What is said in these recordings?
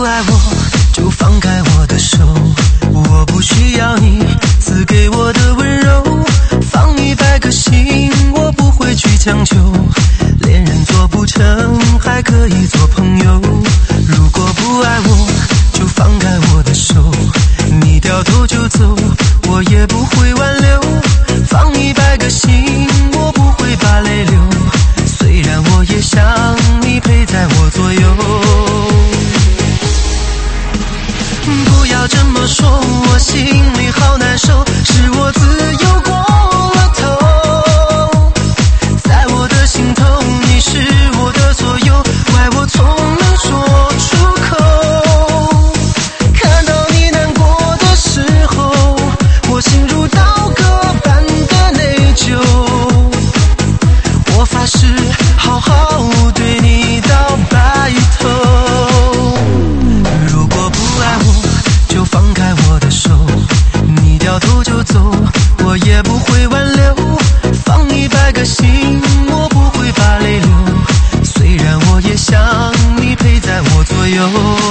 不爱我，就放开我的手，我不需要你赐给我的温柔，放100个心，我不会去强求，恋人做不成，还可以做朋友。如果不爱我，就放开我的手，你掉头就走，我也不会挽留，放100个心，我不会把泪流，虽然我也想你陪在我左右。不要这么说，我心里好难受，是我自由过了头，在我的心头你是我的所有，怪我从没说出口，看到你难过的时候，我心如刀割般的内疚，我发誓好好对你到白头。如果不爱我，就放开我的手，你掉头就走，我也不会挽留，放100个心，我不会把泪流，虽然我也想你陪在我左右。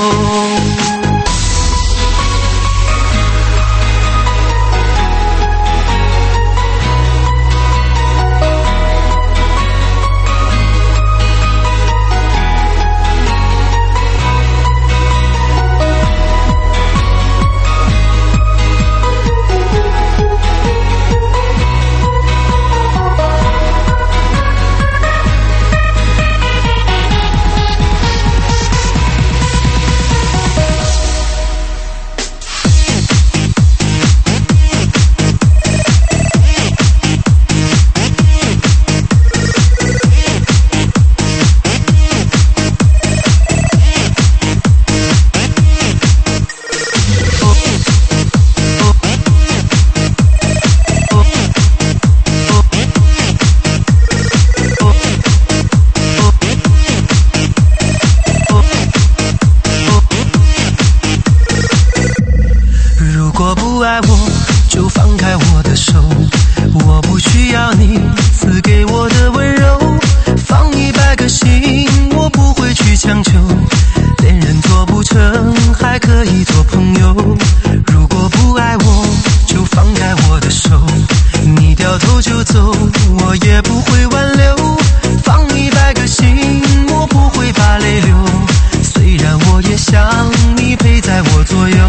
不爱我，就放开我的手，我不需要你赐给我的温柔，放100个心，我不会去强求，恋人做不成，还可以做朋友。如果不爱我，就放开我的手，你掉头就走，我也不会挽留，放100个心，我不会把泪流，虽然我也想你陪在我左右。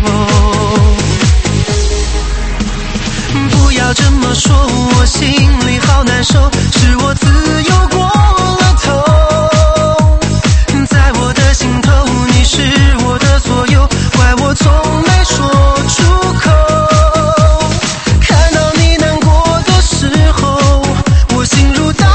不要这么说，我心里好难受，是我自由过了头，在我的心头你是我的所有，怪我从没说出口，看到你难过的时候，我心如刀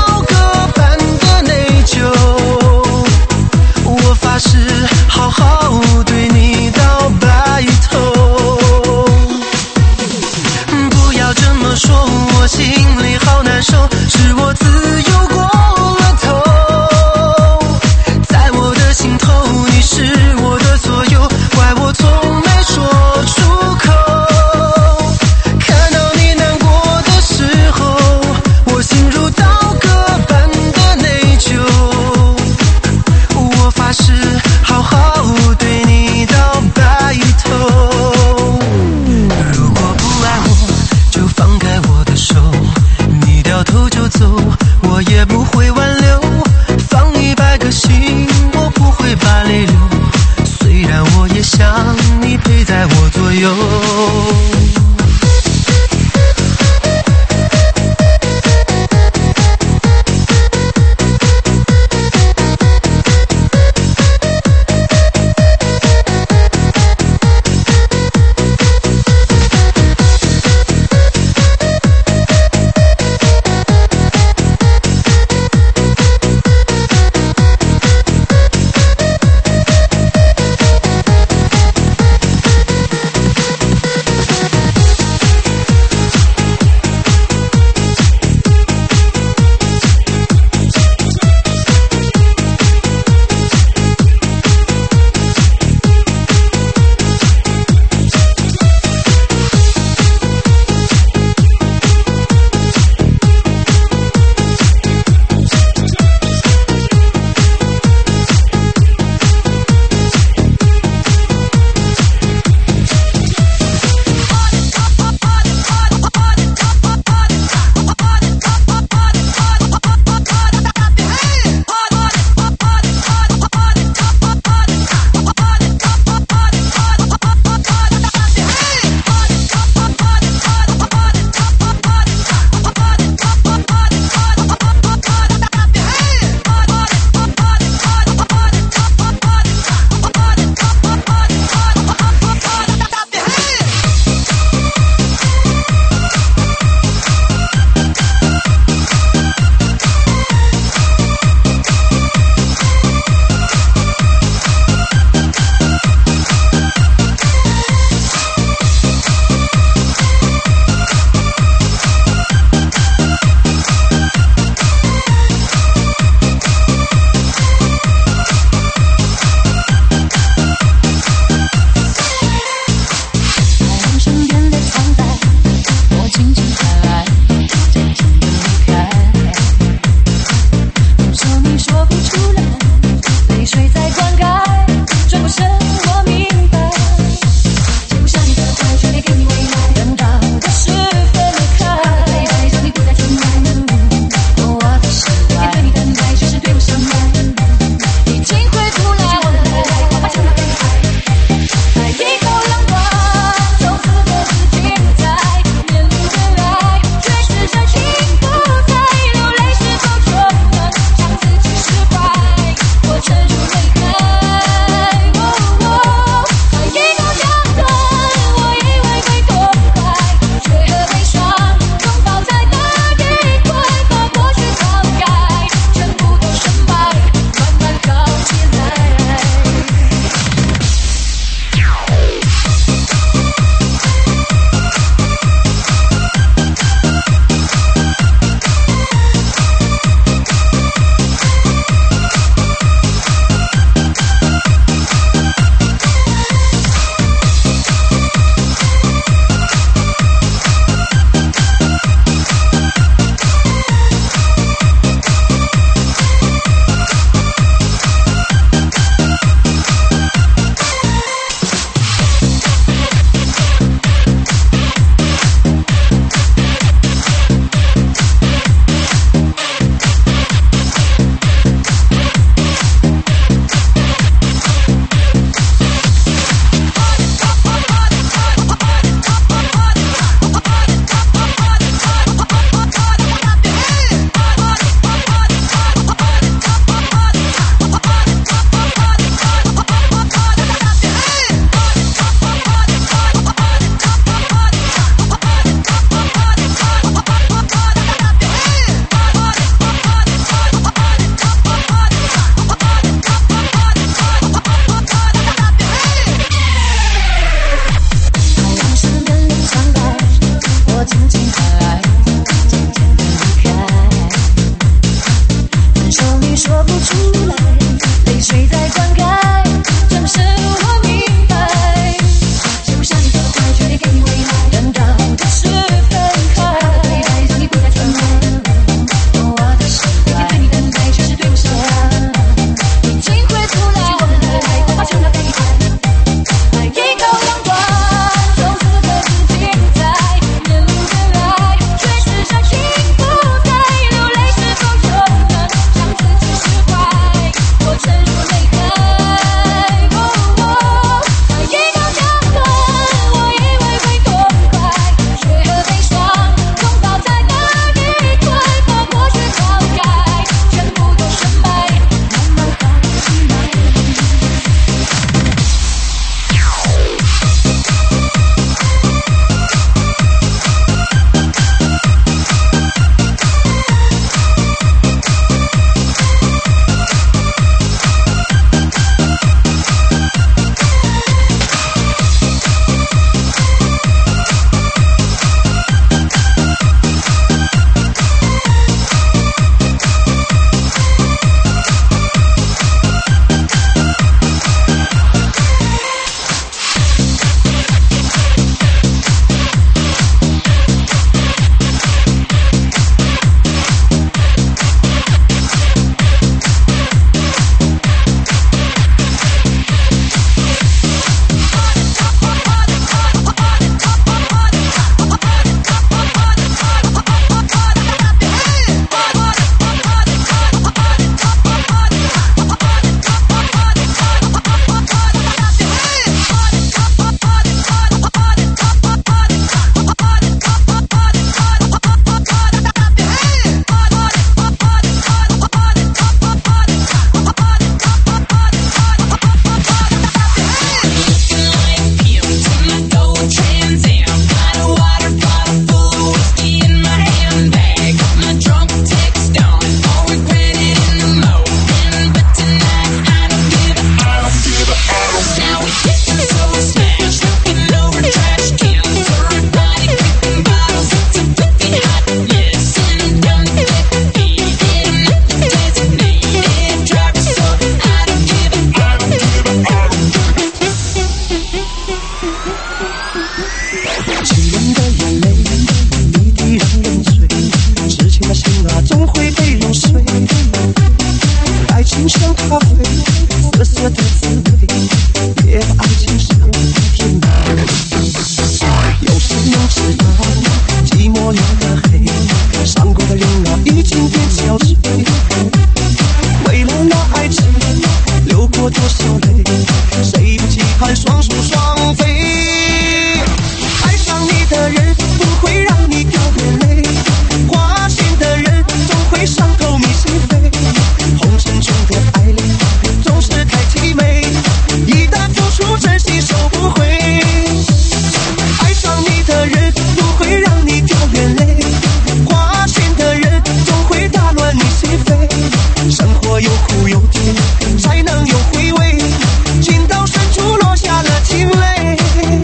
盼双宿双飞。爱上你的人不会让你掉眼泪，花心的人总会伤透你心扉。红尘中的爱恋总是太凄美，一旦付出真心收不回。爱上你的人不会让你掉眼泪，花心的人总会打乱你心扉。生活有苦有甜，才能有回味，情到深处落下了情泪。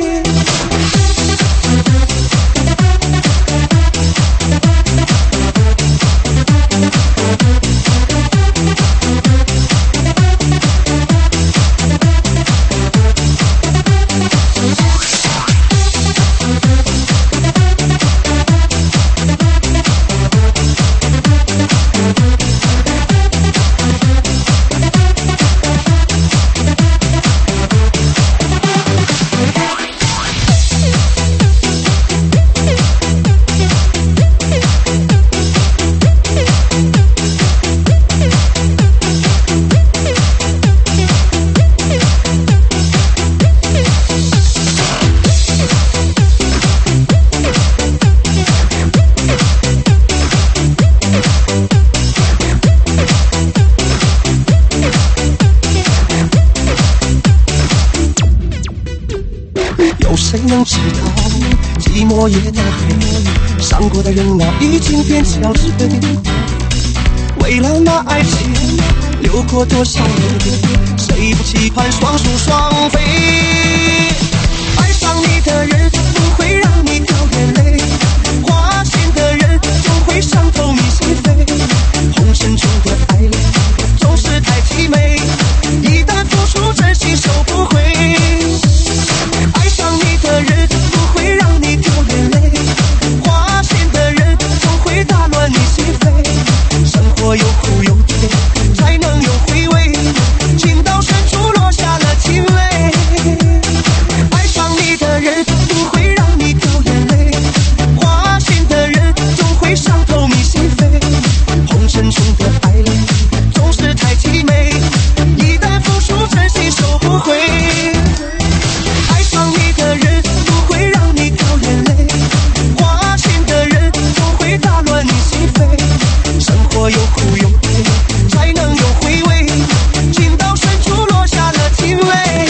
有谁能知道寂寞夜的黑，伤过的人啊已经变憔悴。为了那爱情流过多少泪，谁不期盼双宿双飞。爱上你的人不会让你掉眼泪，花心的人总会伤透你心扉。红尘中的爱恋总是太凄美，一旦付出真心收不回。爱上你的人不会让你掉眼泪，花心的人总会打乱你心扉。生活有苦有甜，才能有回味，情到深处落下了情泪。爱上你的人不会让你掉眼泪，花心的人总会伤透你心扉。红尘中的爱恋总是太凄美，一旦付出真心收不回。爱上你的人不会让你掉眼泪，花心的人总会打乱你心扉。生活有苦有甜，才能有回味，情到深处落下了情泪。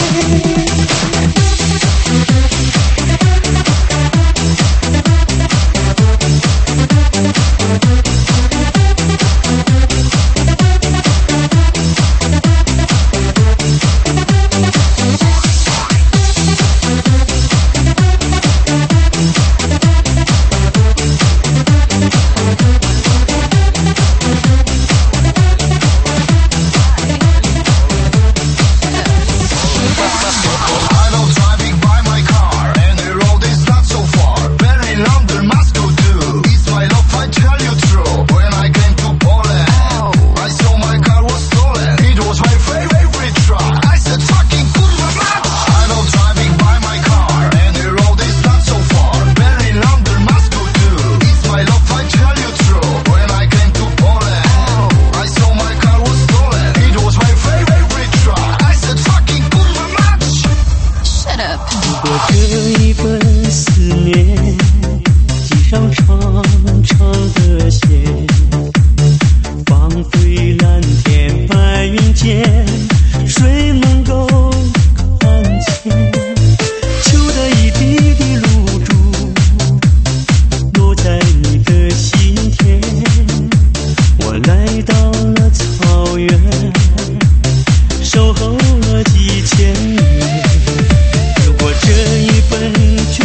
守候了几千年，如果这一份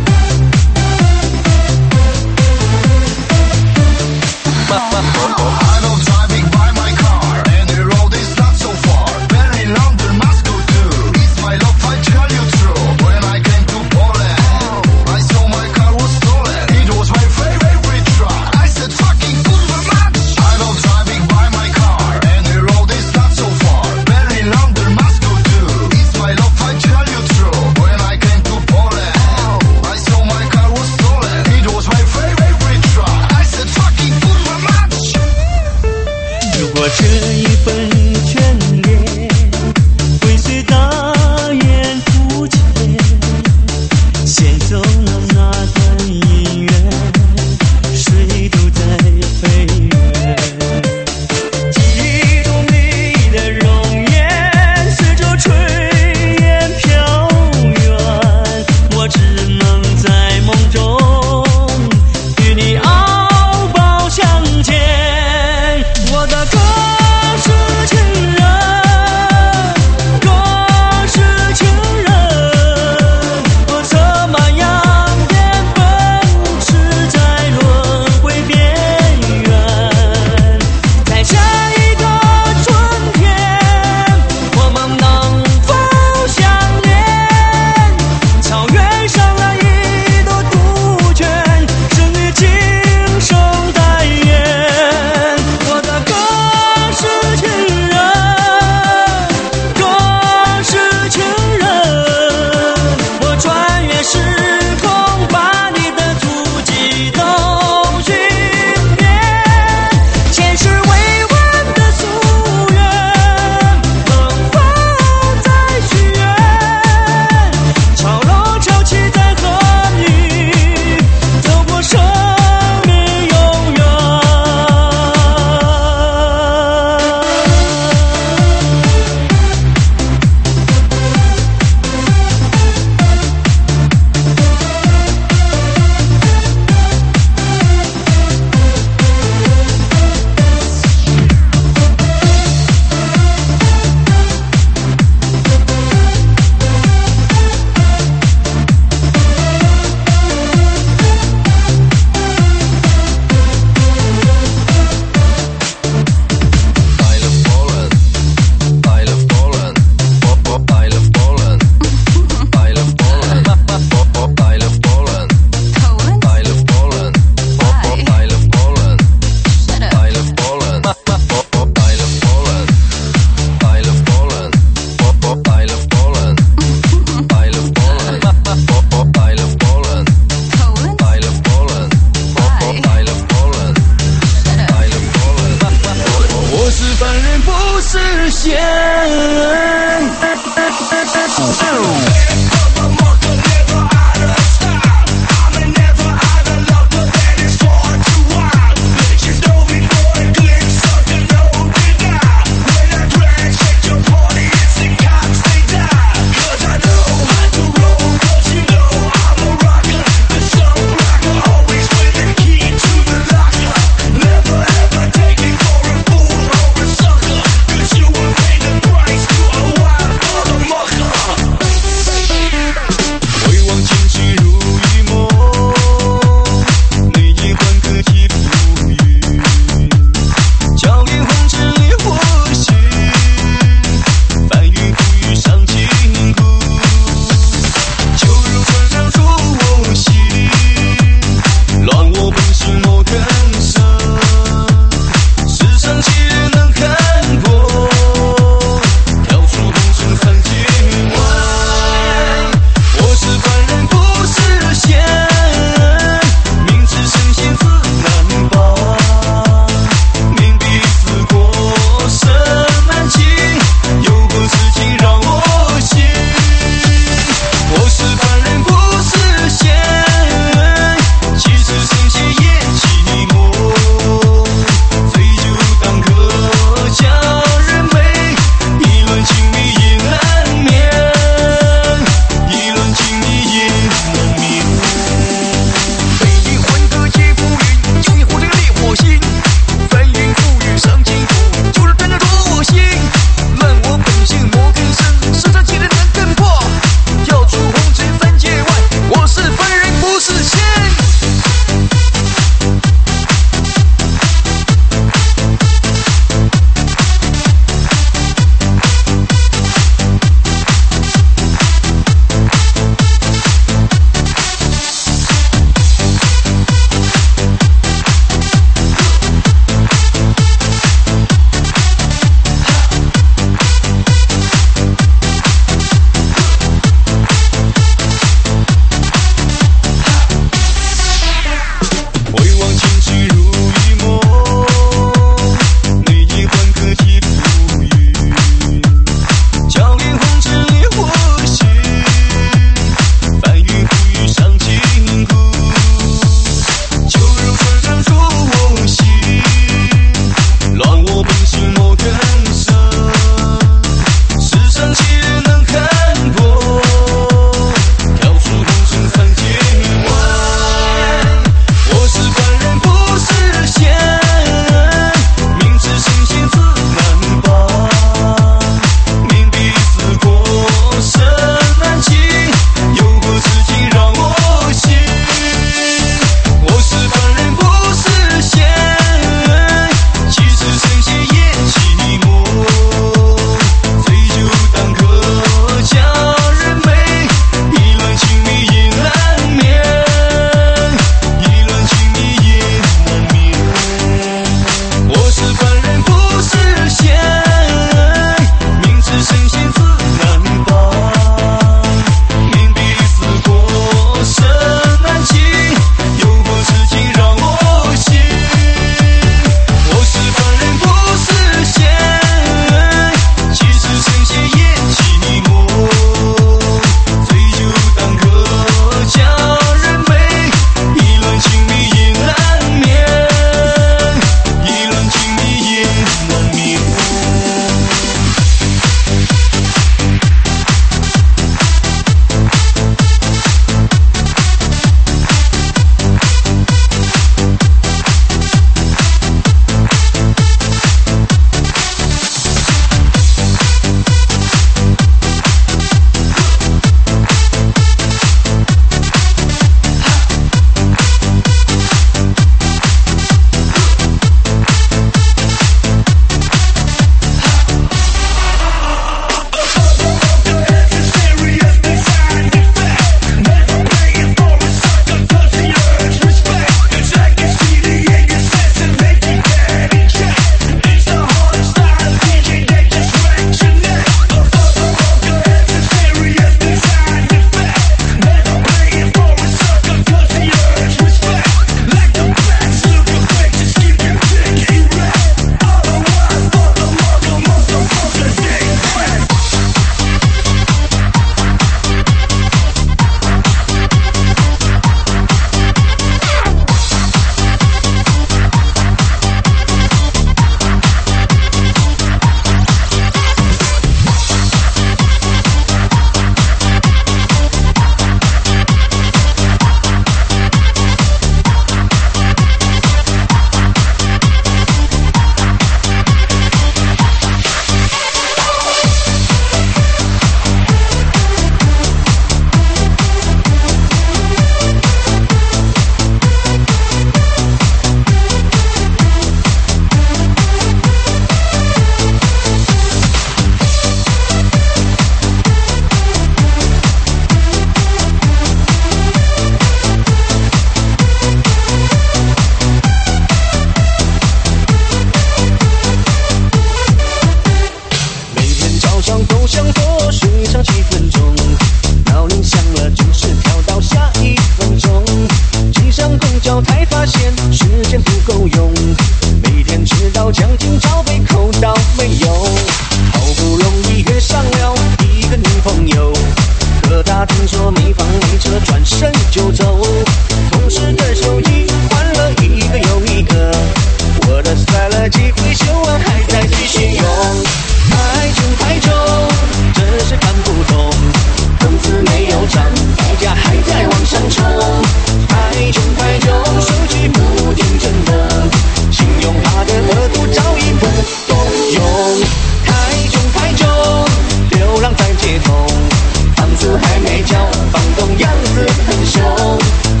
每天吃到将近找被扣到没有，好不容易约上了一个女朋友，可她听说没房没车，转身就走。同事的手机换了一个又一个，我的摔了几回旧啊，还在继续用。太重太重，真是看不懂，工资没有涨，物价还在往上冲。太重太重，手机不听真的，信用卡的额度早已不够用。太重太重，流浪在街头，房租还没交，房东样子很凶。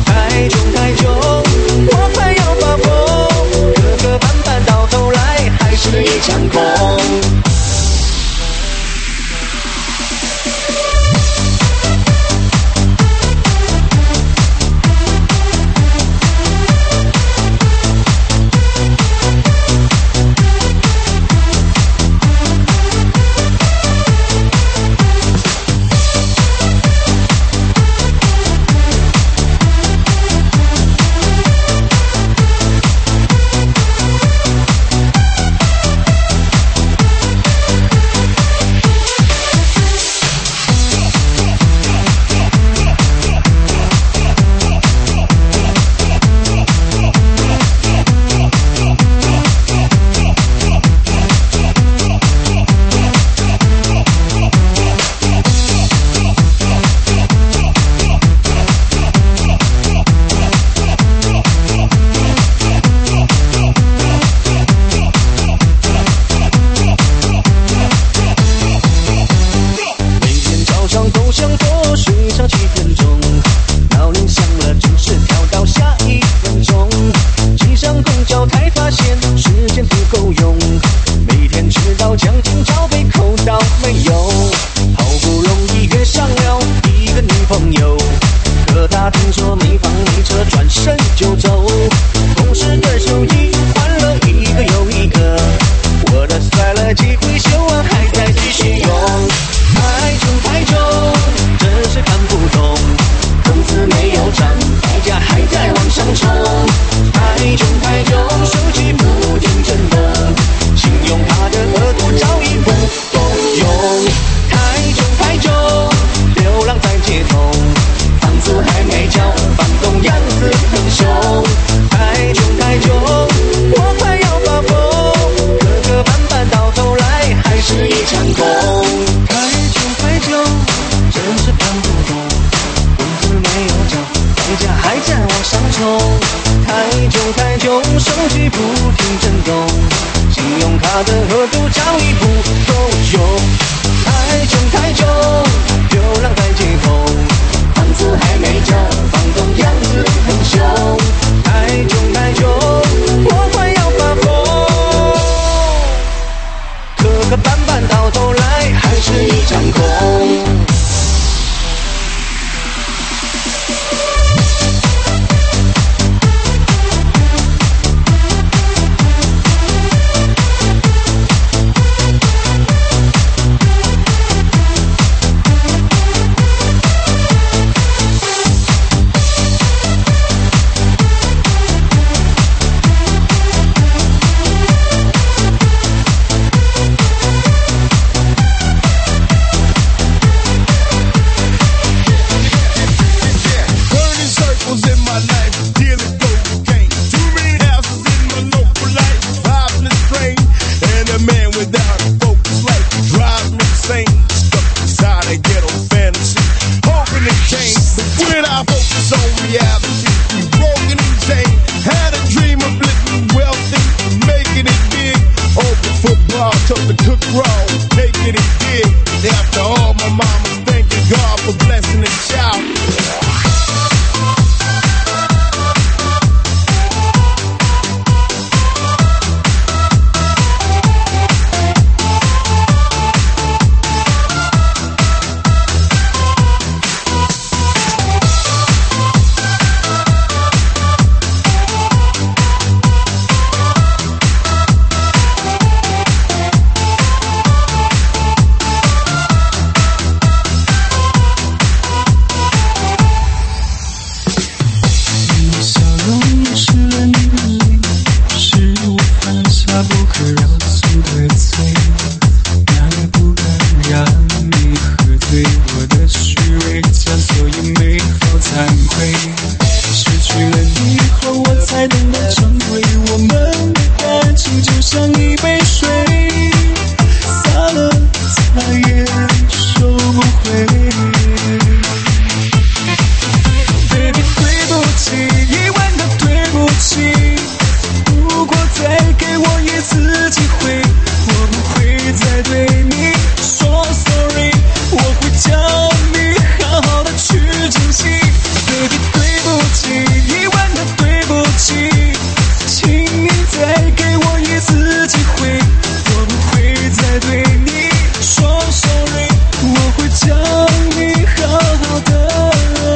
像一杯水，洒了再也收不回。Baby 对不起，10000个对不起，如果再给我一次机会，我不会再对你说 sorry， 我会教你好好的去珍惜。Baby 对不起，10000个对不起，请你再给我一次机会，我不会再对你说 sorry， 我会教你好好的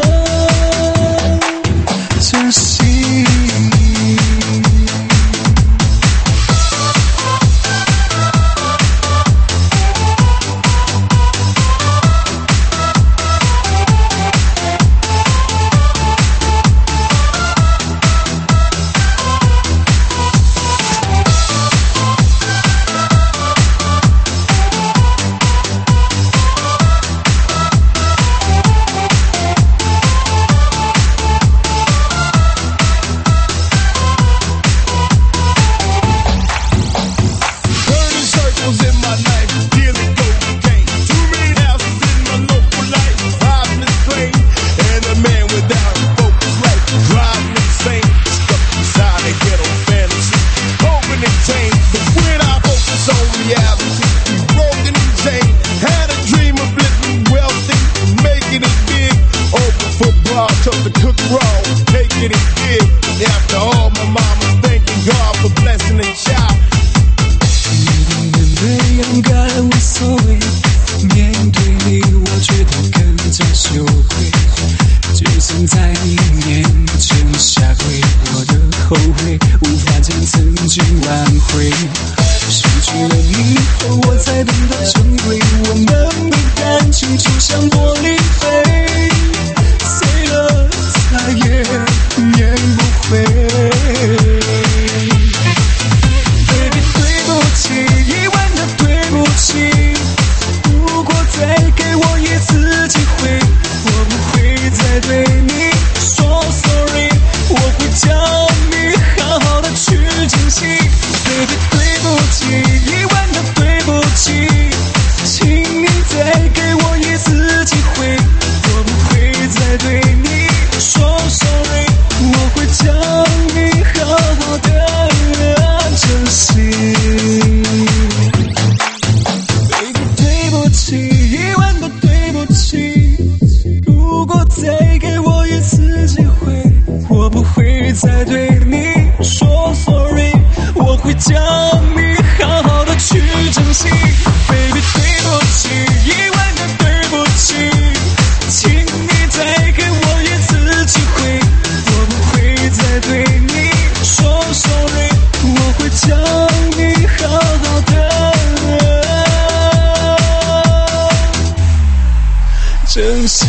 珍惜。珍惜。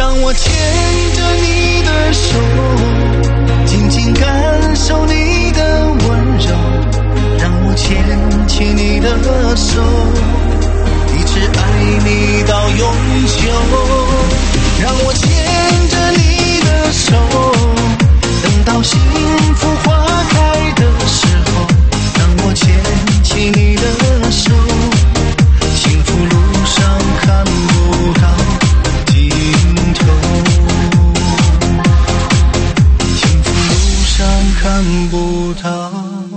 让我牵着你的手，紧紧感受你的温柔，让我牵起你的手，一直爱你到永久。让我牵着你的手，等到幸福花开的时候，让我牵起你的手，幸福路上看不到尽头，幸福路上看不到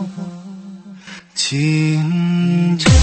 尽头。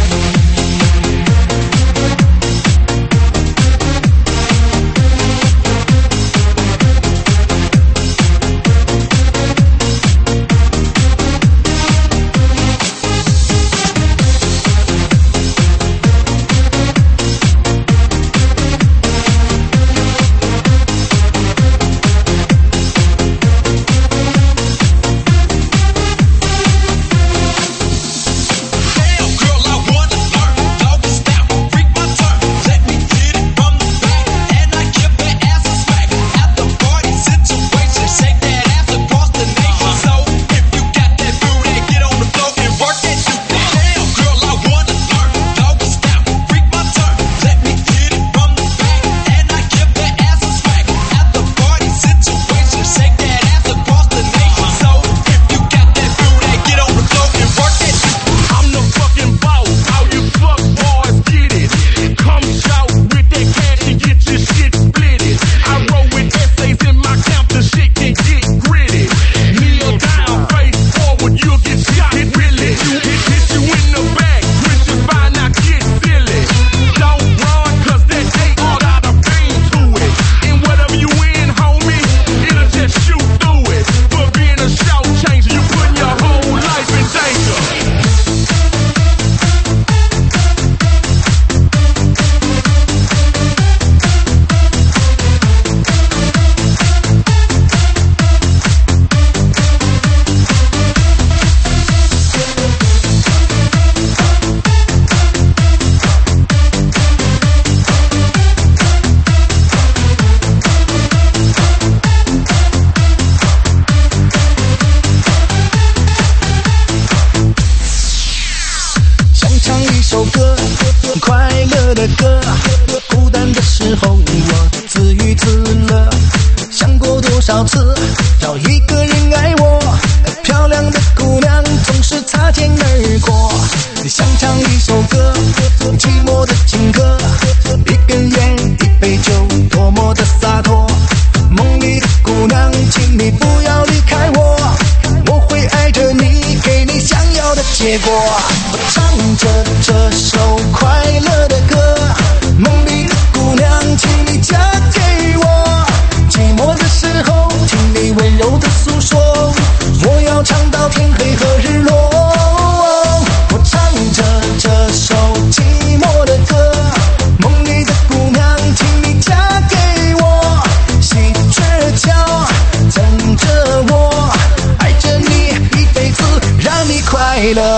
结果我唱着这首快乐的歌，梦里的姑娘请你嫁给我，寂寞的时候听你温柔的诉说，我要唱到天黑和日落。我唱着这首寂寞的歌，梦里的姑娘请你嫁给我，细着脚等着我，爱着你一辈子让你快乐。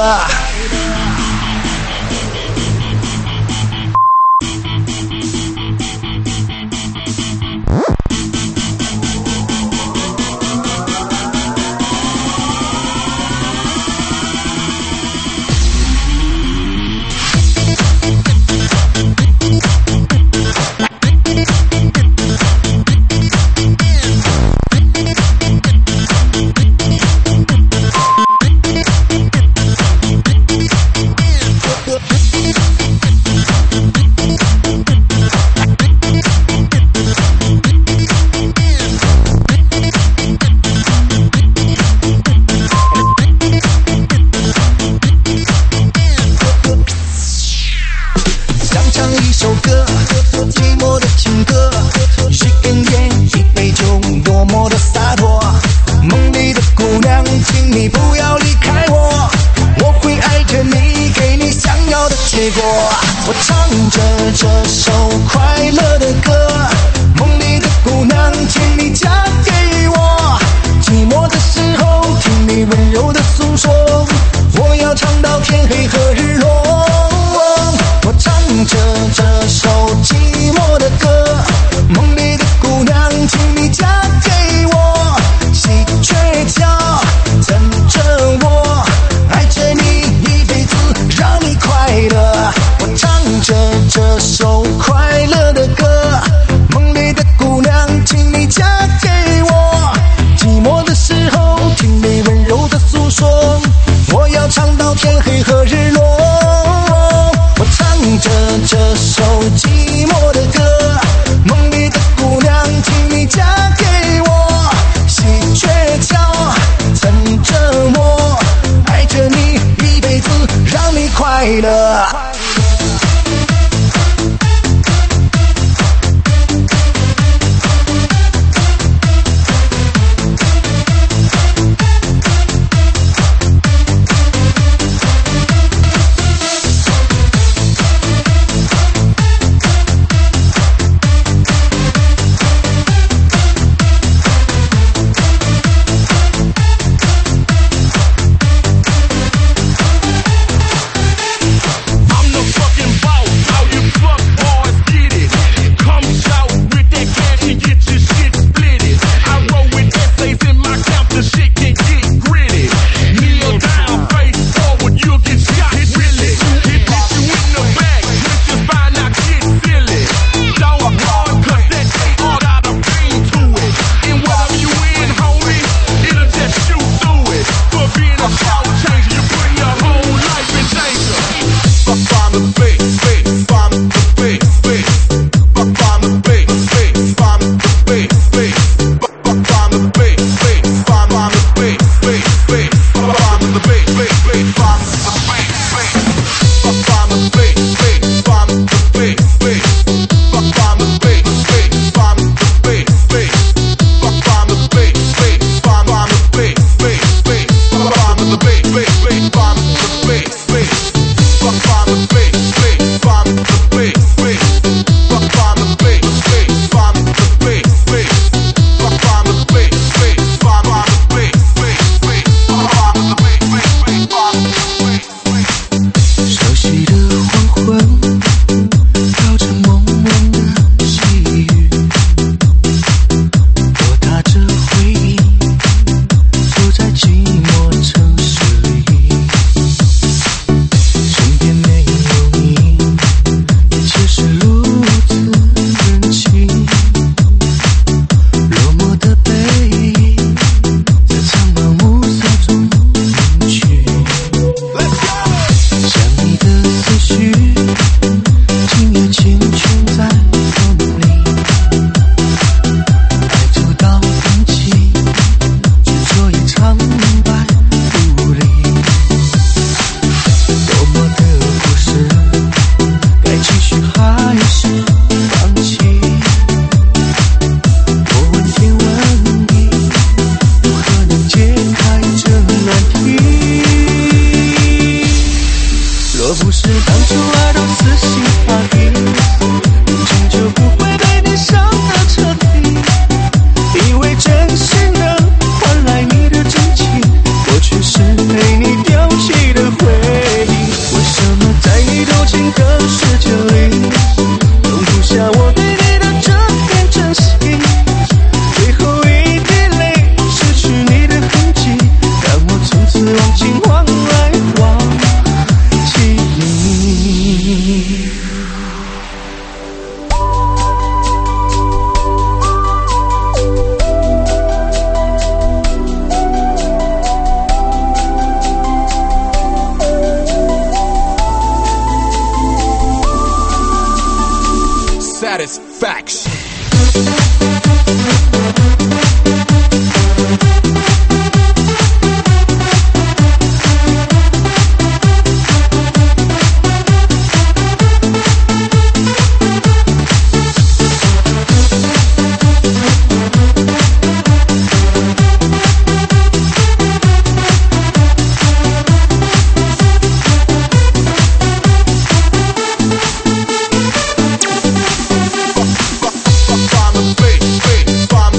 结果我唱着这首快乐的歌，梦里的姑娘请你嫁给我，寂寞的时候听你温柔的诉说，我要唱到天黑和日落。我唱着这首寂寞的歌，梦里的嫁给我。寂寞的时候，听你温柔的诉说，我要唱到天黑和日落。我唱着这首寂寞的歌，梦里的姑娘，请你嫁给我。喜鹊桥曾折磨，爱着你一辈子，让你快乐。 Satisfaction. Bomb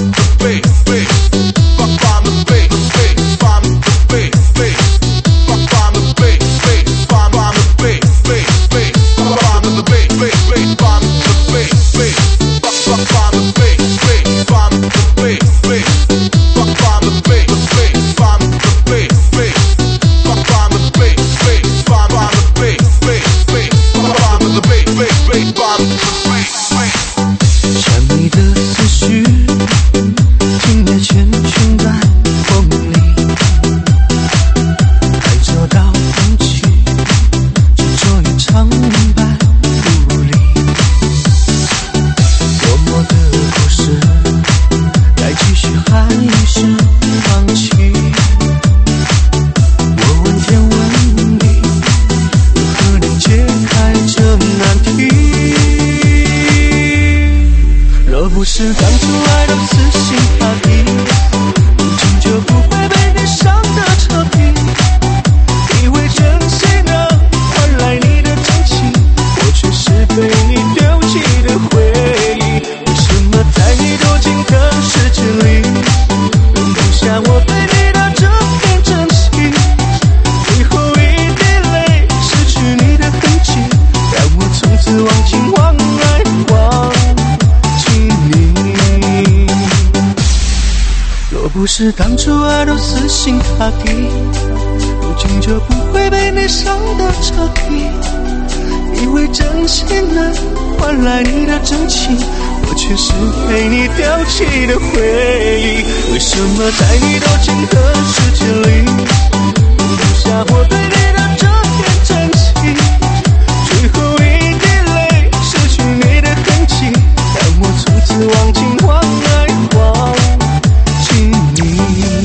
死心塌地，如今就不会被你伤得彻底。以为真心能换来你的真情，我却是被你丢弃的回忆。为什么在你多情的世界里，容不下我对你的这片真心？最后一滴泪，失去你的痕迹，让我从此忘情忘爱忘记你。若不是当初爱到死心塌地，如今就不会被你伤得彻底。以为真心能换来你的真情，我却是被你丢弃的回忆。为什么在你多情的世界里，容不下我对你的这片真情？最后一滴泪，失去你的痕迹，让我从此忘情忘爱忘记你。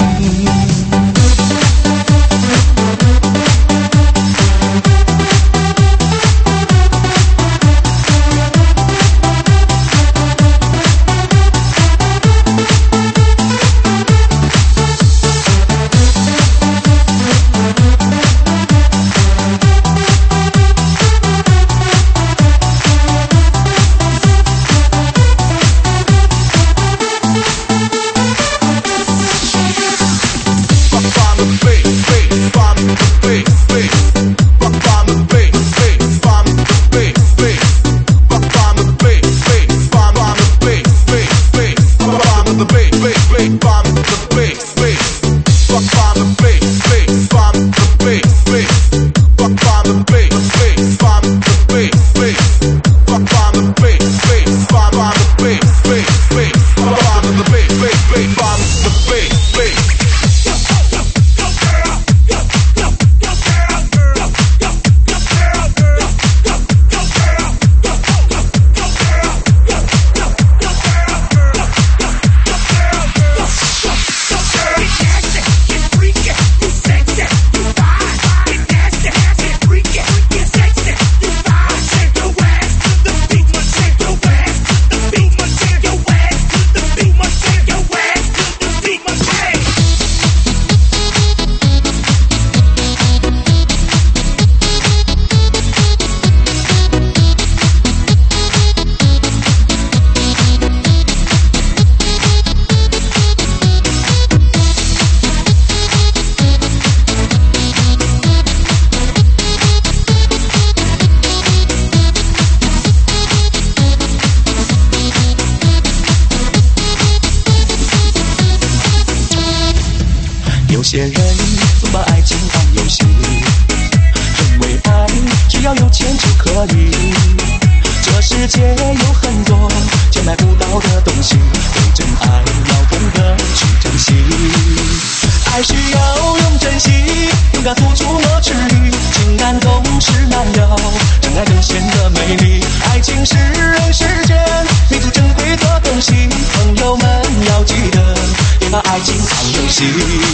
有些人总把爱情当游戏，认为爱只要有钱就可以。这世界有很多钱买不到的东西，对真爱要懂得去珍惜。爱需要用真心，勇敢付出莫迟疑，情感总是难料，真爱更显得美丽。爱情是人世间弥足珍贵的东西，朋友们要记得，别把爱情当游戏。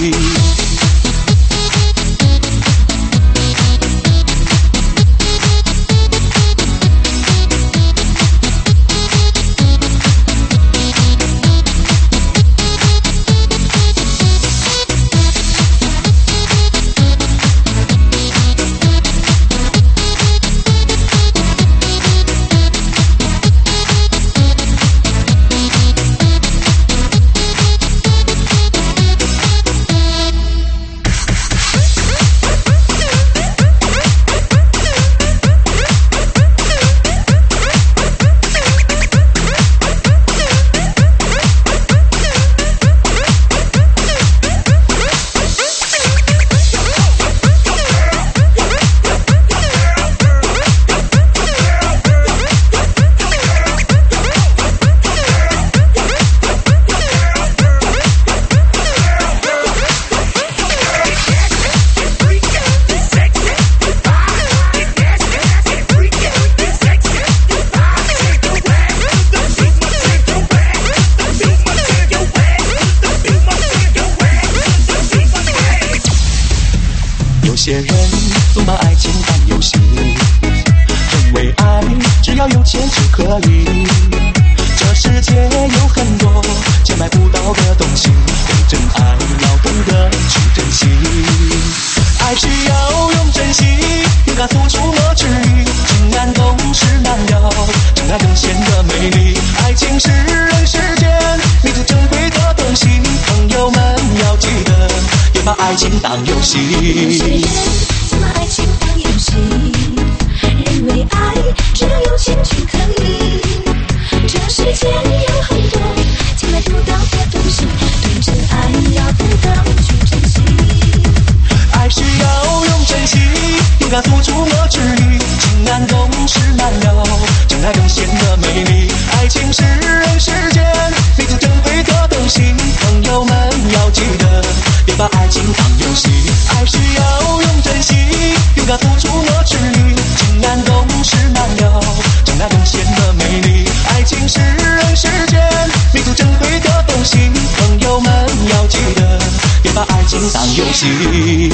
些人总把爱情当游戏，认为爱只要有钱就可以。这世界有很多钱买不到的东西，对真爱要懂得去珍惜。爱是要用真心，勇敢付出和治愈，情难懂事难了，真爱更显得美丽。爱情是人世间弥足珍贵的东西，朋友们要记得，别把爱情当游戏。 怎么爱情当游戏？认为爱只要有钱就可以。这世界有很多钱买不到的东西，对真爱要懂得去珍惜。 爱是要用真心，勇敢付出和治愈，情难懂事难了，真爱更显得美丽。爱情是人世间弥足珍贵的东西，朋友们要记得，别把爱情当游戏。爱是要用真心，勇敢付出和治愈，情难懂事难了，真爱更显得美丽。爱情是人世间弥足珍贵的东西，朋友们要记得，别把爱情当游戏。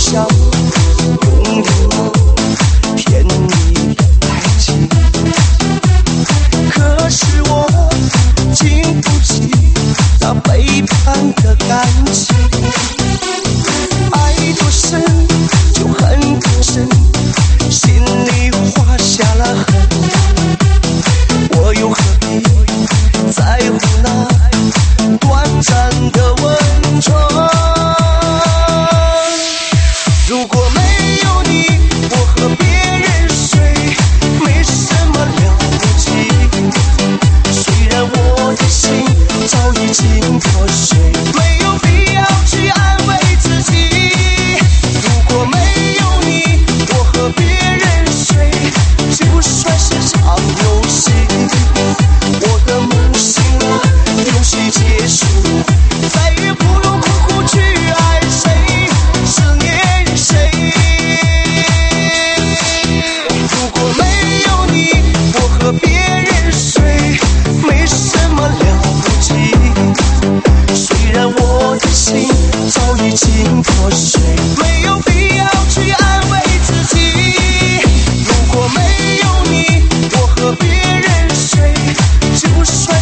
笑，用你梦骗你爱情。可是我经不起那背叛的感情，爱多深就恨更深，心里划下了痕，我又何必在乎那短暂的温存？如果没有你，我和别人睡，没什么了不起。虽然我的心早已经破碎，没有必要去安慰自己。如果没有你，我和别人睡，就算是场游戏。我的梦醒了，游戏结束，再也不用苦苦去爱谁，思念谁。如果没有你，我和别人睡，没什么了不起。虽然我的心早已经破碎，没有必要去安慰自己。如果没有你，我和别人睡，就算